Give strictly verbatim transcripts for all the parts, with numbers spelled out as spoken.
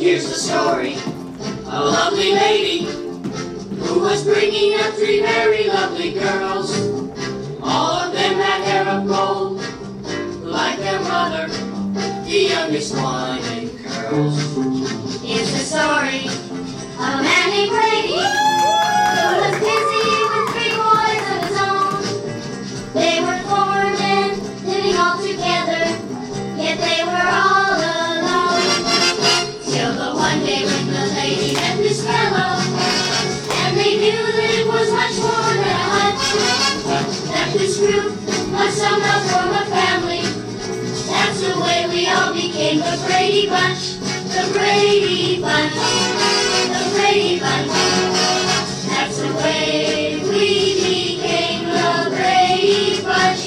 Here's the story of a lovely lady who was bringing up three very lovely girls. All of them had hair of gold, like their mother, the youngest one in curls. Here's the story of a man named Brady who was busy with three boys of his own. They were four men living all together, yet they were all alone. Till the one day when the lady met this fellow, and they knew that it was much more than a hunch, that this group must somehow form a family. That's the way we all became the Brady Bunch, the Brady Bunch, the Brady Bunch. That's the way we became the Brady Bunch.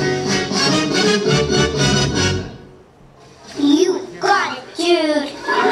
You got it, dude.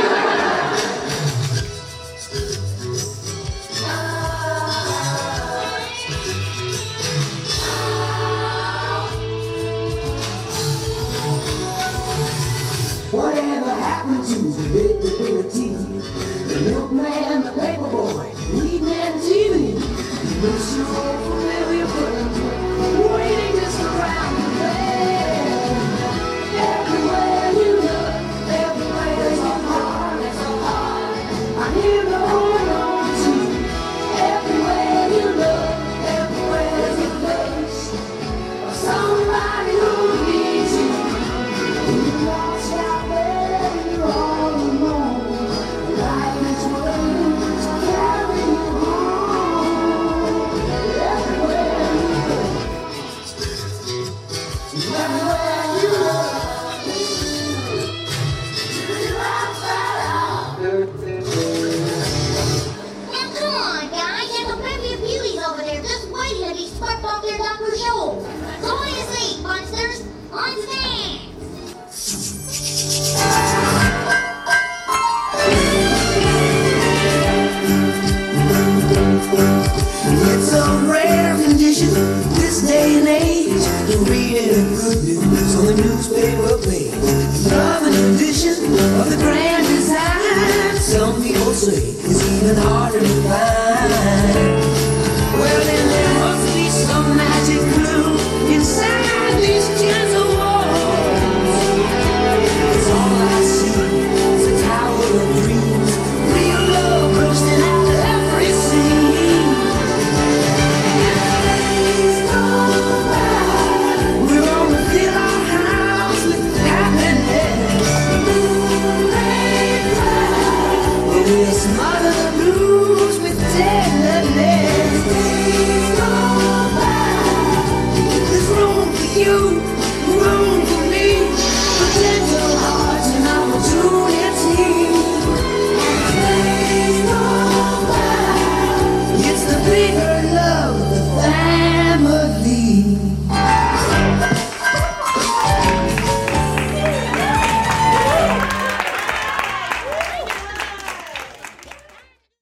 Whatever happened to the ability? The milkman, the paperboy, reading and T V. Looks your old familiar friend, waiting just around the bend. Everywhere you look, everywhere there's a heart, there's a heart. I'm here to hold on to. Everywhere you look, everywhere there's a place of somebody who needs you. You lost out there, you're all alone. Life is waiting to carry you home. Everywhere you look, everywhere you look, you're outside out. Now come on, guys. There's a bevy of beauties over there just waiting to be swept off their Doctor Show. So what do you say, Bunsters? On stand! It's a rare condition this day and age to read any good news on the newspaper page. Love and tradition of the grand design, some people say is even harder to find. Well, then there must be some magic clue inside these gentle walls. 'Cause all I see is a tower of dreams, real love bursting out of every scene. We're gonna fill our house with happiness. We'll smother the blues with tenderness.